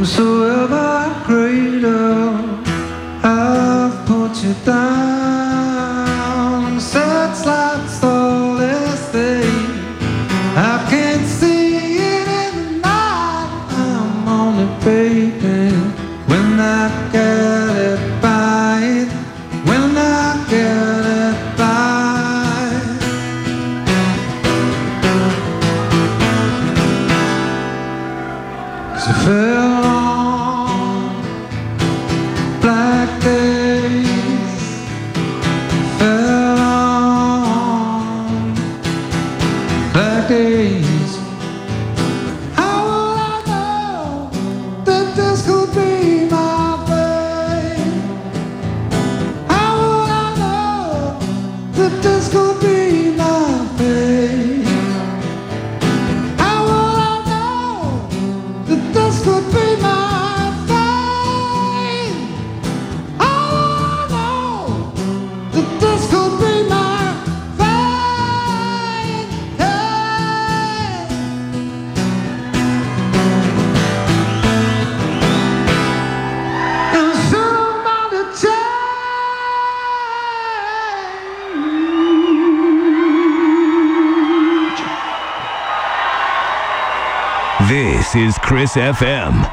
Whosoever cradle, I've put you down. Such life's all is there. I can't see it in the night. I'm only vaping when I get it by. When I get it by. So fell on black days, fell on black days. How will I know that this could be my fate? How will I know that this could be my fate? How will I know that this could be my fate? How will I know that this could be my fate? Hey. And somebody change. This is Chris FM.